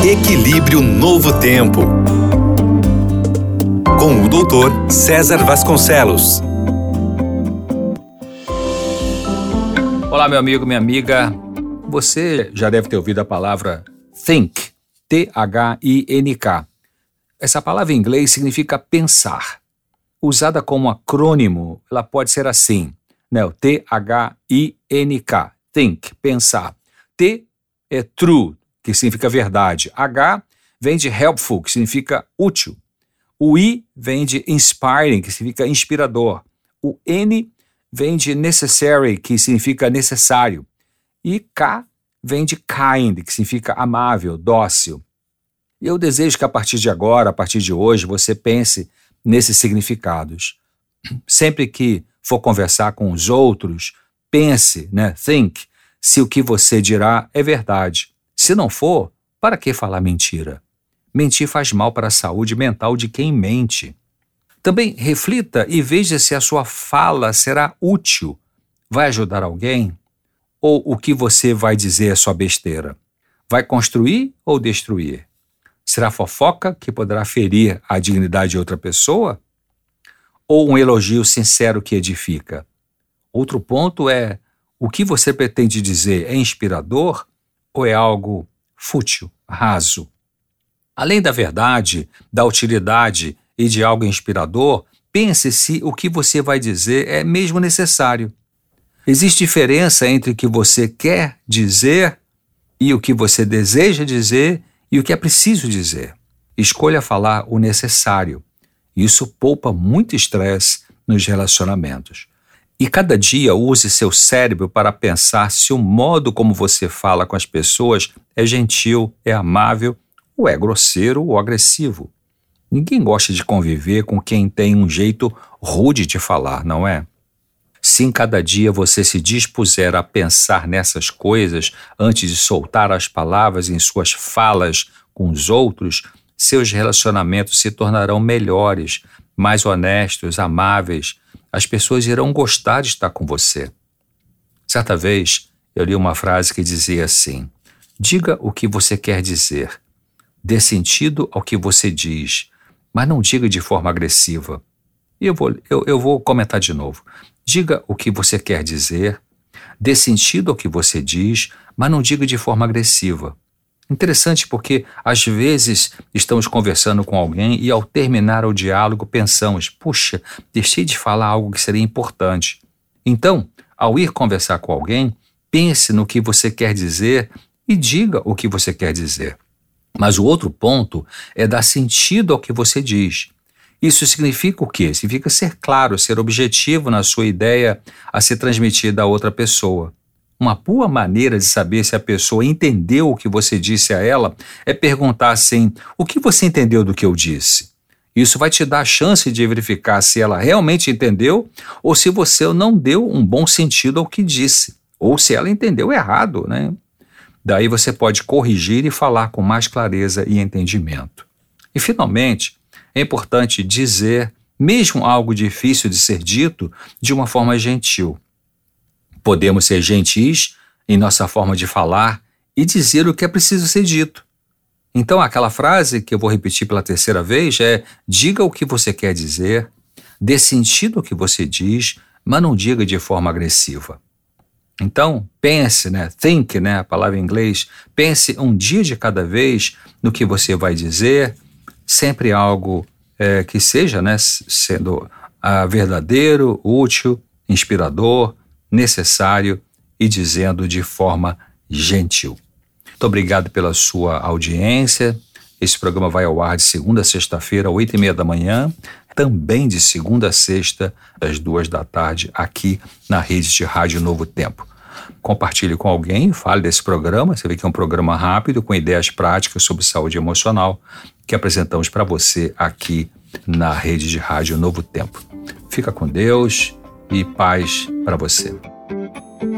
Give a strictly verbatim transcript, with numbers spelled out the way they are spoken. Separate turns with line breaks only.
Equilíbrio Novo Tempo, com o doutor César Vasconcelos.
Olá, meu amigo, minha amiga. Você já deve ter ouvido a palavra think, T H I N K. Essa palavra em inglês significa pensar. Usada como acrônimo, ela pode ser assim, né? O T H I N K, think, pensar. T é true, que significa verdade. H vem de helpful, que significa útil. O I vem de inspiring, que significa inspirador. O N vem de necessary, que significa necessário. E K vem de kind, que significa amável, dócil. E eu desejo que a partir de agora, a partir de hoje, você pense nesses significados. Sempre que for conversar com os outros, pense, né, think, se o que você dirá é verdade. Se não for, para que falar mentira? Mentir faz mal para a saúde mental de quem mente. Também reflita e veja se a sua fala será útil. Vai ajudar alguém? Ou o que você vai dizer é só besteira? Vai construir ou destruir? Será fofoca que poderá ferir a dignidade de outra pessoa? Ou um elogio sincero que edifica? Outro ponto é, o que você pretende dizer é inspirador ou é algo fútil, raso? Além da verdade, da utilidade e de algo inspirador, pense se o que você vai dizer é mesmo necessário. Existe diferença entre o que você quer dizer e o que você deseja dizer e o que é preciso dizer. Escolha falar o necessário. Isso poupa muito estresse nos relacionamentos. E cada dia use seu cérebro para pensar se o modo como você fala com as pessoas é gentil, é amável ou é grosseiro ou agressivo. Ninguém gosta de conviver com quem tem um jeito rude de falar, não é? Se em cada dia você se dispuser a pensar nessas coisas antes de soltar as palavras em suas falas com os outros, seus relacionamentos se tornarão melhores, mais honestos, amáveis. As pessoas irão gostar de estar com você. Certa vez, eu li uma frase que dizia assim: diga o que você quer dizer, dê sentido ao que você diz, mas não diga de forma agressiva. E eu vou, eu, eu vou comentar de novo. Diga o que você quer dizer, dê sentido ao que você diz, mas não diga de forma agressiva. Interessante porque, às vezes, estamos conversando com alguém e, ao terminar o diálogo, pensamos, puxa, deixei de falar algo que seria importante. Então, ao ir conversar com alguém, pense no que você quer dizer e diga o que você quer dizer. Mas o outro ponto é dar sentido ao que você diz. Isso significa o quê? Significa ser claro, ser objetivo na sua ideia a ser transmitida a outra pessoa. Uma boa maneira de saber se a pessoa entendeu o que você disse a ela é perguntar assim, o que você entendeu do que eu disse? Isso vai te dar a chance de verificar se ela realmente entendeu ou se você não deu um bom sentido ao que disse, ou se ela entendeu errado, né? Daí você pode corrigir e falar com mais clareza e entendimento. E, finalmente, é importante dizer, mesmo algo difícil de ser dito, de uma forma gentil. Podemos ser gentis em nossa forma de falar e dizer o que é preciso ser dito. Então, aquela frase que eu vou repetir pela terceira vez é: diga o que você quer dizer, dê sentido ao que você diz, mas não diga de forma agressiva. Então, pense, né? Think, né? A palavra em inglês. Pense um dia de cada vez no que você vai dizer, sempre algo é, que seja, né, sendo ah, verdadeiro, útil, inspirador, necessário e dizendo de forma gentil. Muito obrigado pela sua audiência. Esse programa vai ao ar de segunda a sexta-feira, oito e meia da manhã, também de segunda a sexta, às duas da tarde, aqui na rede de Rádio Novo Tempo. Compartilhe com alguém, fale desse programa. Você vê que é um programa rápido, com ideias práticas sobre saúde emocional, que apresentamos para você aqui na rede de Rádio Novo Tempo. Fica com Deus e paz para você.